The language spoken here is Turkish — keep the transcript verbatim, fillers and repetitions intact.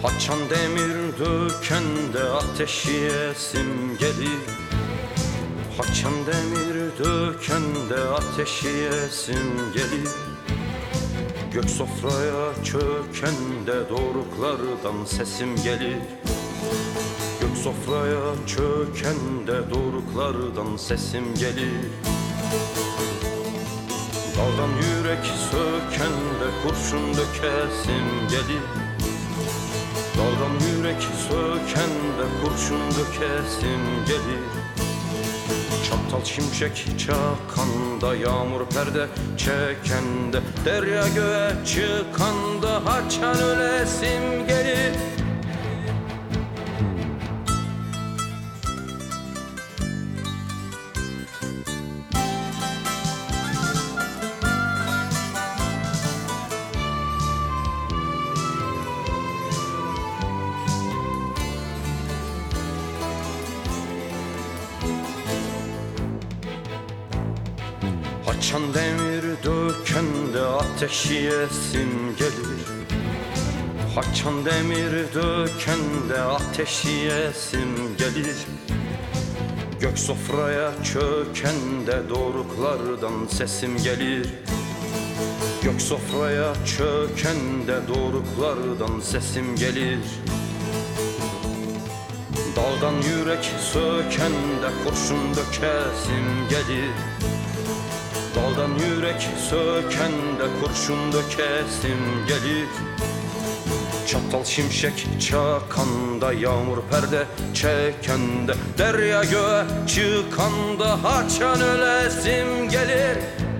Haçan demir dökende ateş yesim gelir. Haçan demir dökende ateş yesim gelir. Gök sofraya çökende doruklardan sesim gelir. Gök sofraya çökende doruklardan sesim gelir. Dağdan yürek sökende kurşun dökesim gelir. Dağdan yürek sökende kurşun dökesim gelir. Çatal şimşek çakanda, yağmur perde çekende, derya göğe çıkanda haçan ölesim gelir. Haçan demir dökende ateş yesim gelir. Haçan demir dökende ateş yesim gelir. Gök sofraya çökende doruklardan sesim gelir. Gök sofraya çökende doruklardan sesim gelir. Dağdan yürek sökende kurşun dökesim gelir. Dağdan yürek sökende kurşun dökesim gelir. Çatal şimşek çakanda, yağmur perde çekende, derya göğe çıkanda haçan ölesim gelir.